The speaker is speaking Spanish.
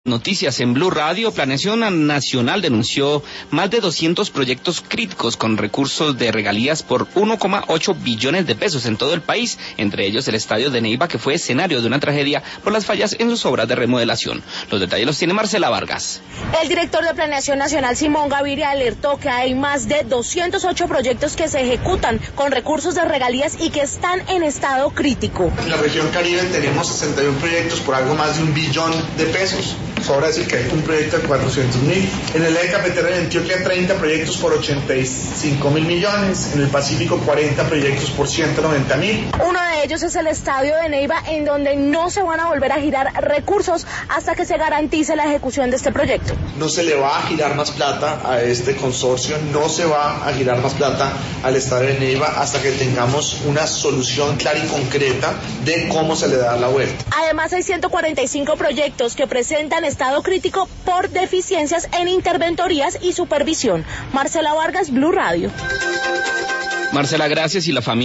Noticias en Blue Radio. Planeación Nacional denunció más de 200 proyectos críticos con recursos de regalías por 1,8 billones de pesos en todo el país, entre ellos el estadio de Neiva, que fue escenario de una tragedia por las fallas en sus obras de remodelación. Los detalles los tiene Marcela Vargas. El director de Planeación Nacional, Simón Gaviria, alertó que hay más de 208 proyectos que se ejecutan con recursos de regalías y que están en estado crítico. En la región Caribe tenemos 61 proyectos por algo más de 1 billón de pesos. Sobra decir que hay un proyecto de 400.000. En el eje cafetero de Antioquia, 30 proyectos por 85.000 millones. En el Pacífico, 40 proyectos por 190.000. Uno de ellos es el estadio de Neiva, en donde no se van a volver a girar recursos hasta que se garantice la ejecución de este proyecto. No se le va a girar más plata a este consorcio, no se va a girar más plata al estadio de Neiva hasta que tengamos una solución clara y concreta de cómo se le da la vuelta. Además, hay 145 proyectos que presentan estado crítico por deficiencias en interventorías y supervisión. Marcela Vargas, Blue Radio. Marcela, gracias. Y la familia